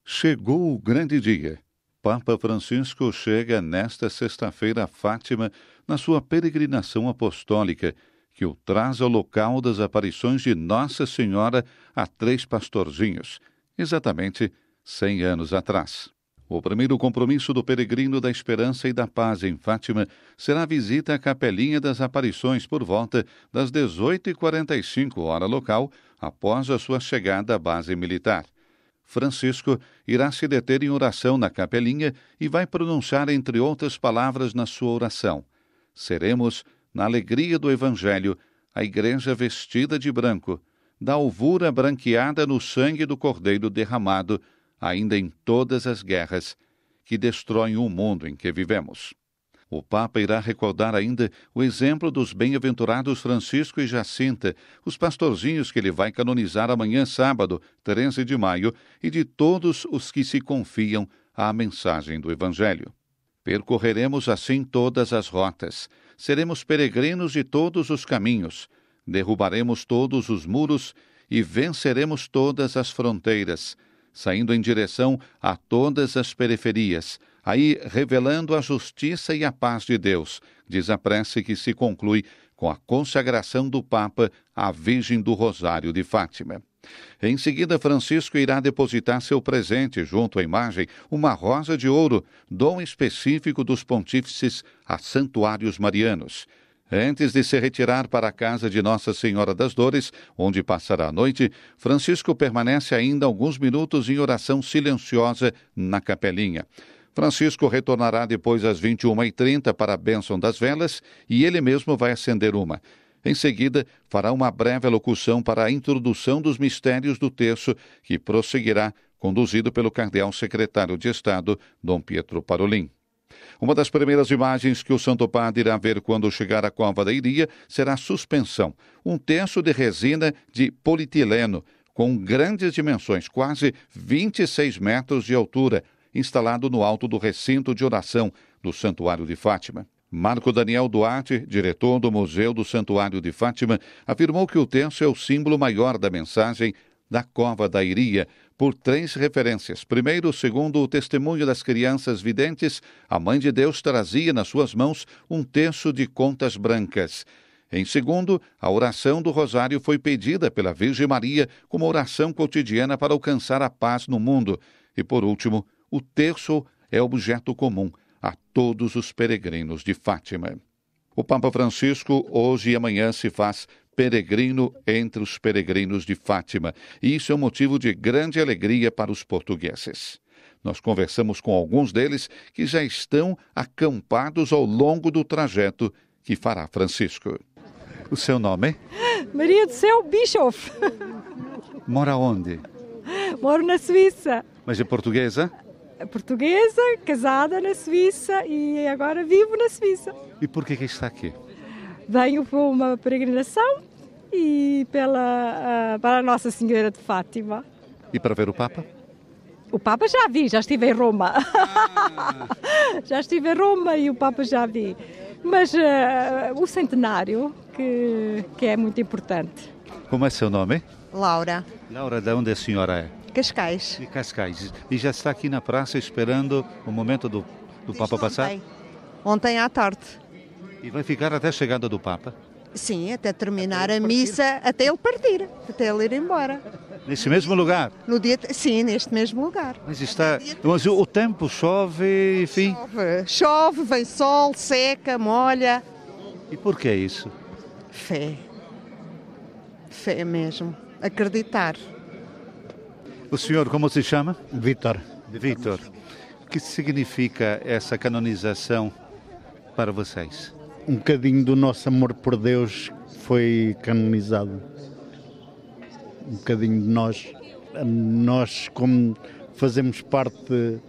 Chegou o grande dia. Papa Francisco chega nesta sexta-feira a Fátima na sua peregrinação apostólica, que o traz ao local das aparições de Nossa Senhora a 3 pastorzinhos, exatamente 100 anos atrás. O primeiro compromisso do peregrino da Esperança e da Paz em Fátima será a visita à Capelinha das Aparições por volta das 18h45, hora local, após a sua chegada à base militar. Francisco irá se deter em oração na capelinha e vai pronunciar, entre outras palavras, na sua oração: seremos, na alegria do Evangelho, a Igreja vestida de branco, da alvura branqueada no sangue do Cordeiro derramado, ainda em todas as guerras que destroem o mundo em que vivemos. O Papa irá recordar ainda o exemplo dos bem-aventurados Francisco e Jacinta, os pastorzinhos que ele vai canonizar amanhã, sábado, 13 de maio, e de todos os que se confiam à mensagem do Evangelho. Percorreremos assim todas as rotas, seremos peregrinos de todos os caminhos, derrubaremos todos os muros e venceremos todas as fronteiras, saindo em direção a todas as periferias, aí revelando a justiça e a paz de Deus, diz a prece que se conclui com a consagração do Papa à Virgem do Rosário de Fátima. Em seguida, Francisco irá depositar seu presente junto à imagem, uma rosa de ouro, dom específico dos pontífices a santuários marianos. Antes de se retirar para a casa de Nossa Senhora das Dores, onde passará a noite, Francisco permanece ainda alguns minutos em oração silenciosa na capelinha. Francisco retornará depois às 21h30 para a bênção das velas e ele mesmo vai acender uma. Em seguida, fará uma breve alocução para a introdução dos mistérios do terço, que prosseguirá, conduzido pelo cardeal secretário de Estado, Dom Pietro Parolin. Uma das primeiras imagens que o Santo Padre irá ver quando chegar à Cova da Iria será a suspensão, um terço de resina de polietileno, com grandes dimensões, quase 26 metros de altura, instalado no alto do recinto de oração do Santuário de Fátima. Marco Daniel Duarte, diretor do Museu do Santuário de Fátima, afirmou que o terço é o símbolo maior da mensagem da Cova da Iria, por 3 referências. Primeiro, segundo o testemunho das crianças videntes, a Mãe de Deus trazia nas suas mãos um terço de contas brancas. Em segundo, a oração do Rosário foi pedida pela Virgem Maria como oração cotidiana para alcançar a paz no mundo. E por último, o terço é objeto comum a todos os peregrinos de Fátima. O Papa Francisco, hoje e amanhã, se faz peregrino entre os peregrinos de Fátima, e isso é um motivo de grande alegria para os portugueses. Nós conversamos com alguns deles que já estão acampados ao longo do trajeto que fará Francisco. O seu nome? Maria do Céu Bischoff. Mora onde? Moro na Suíça. Mas é portuguesa? Portuguesa, casada na Suíça e agora vivo na Suíça. E por que está aqui? Venho por uma peregrinação e para a Nossa Senhora de Fátima. E para ver o Papa? O Papa já vi, já estive em Roma. Já estive em Roma e o Papa já vi. Mas o centenário, que é muito importante. Como é seu nome? Laura. Laura, de onde a senhora é? Cascais. De Cascais. E já está aqui na praça esperando o momento do Papa passar? Ontem à tarde. E vai ficar até a chegada do Papa? Sim, até terminar a missa, até ele partir, até ele ir embora. Nesse mesmo lugar? Sim, neste mesmo lugar. Mas o tempo chove, enfim. Chove, vem sol, seca, molha. E por que isso? Fé. Fé mesmo. Acreditar. O senhor, como se chama? Vítor. Vítor. O que significa essa canonização para vocês? Um bocadinho do nosso amor por Deus foi canonizado. Um bocadinho de nós. Nós, como fazemos parte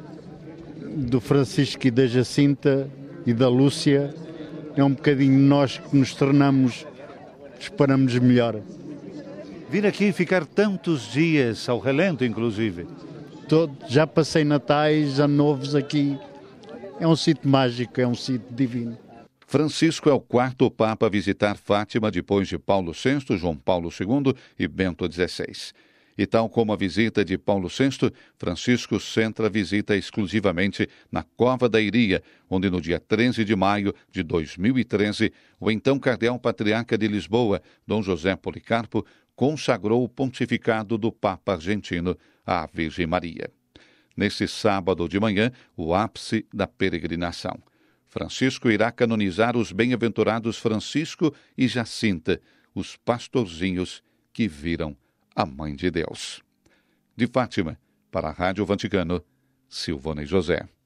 do Francisco e da Jacinta e da Lúcia, é um bocadinho nós que nos tornamos, esperamos melhor. Vir aqui e ficar tantos dias, ao relento inclusive. Já passei natais, ano novos aqui. É um sítio mágico, é um sítio divino. Francisco é o 4º Papa a visitar Fátima depois de Paulo VI, João Paulo II e Bento XVI. E tal como a visita de Paulo VI, Francisco centra a visita exclusivamente na Cova da Iria, onde no dia 13 de maio de 2013, o então cardeal patriarca de Lisboa, Dom José Policarpo, consagrou o pontificado do Papa argentino à Virgem Maria. Nesse sábado de manhã, o ápice da peregrinação. Francisco irá canonizar os bem-aventurados Francisco e Jacinta, os pastorzinhos que viram a Mãe de Deus. De Fátima, para a Rádio Vaticano, Silvonei José.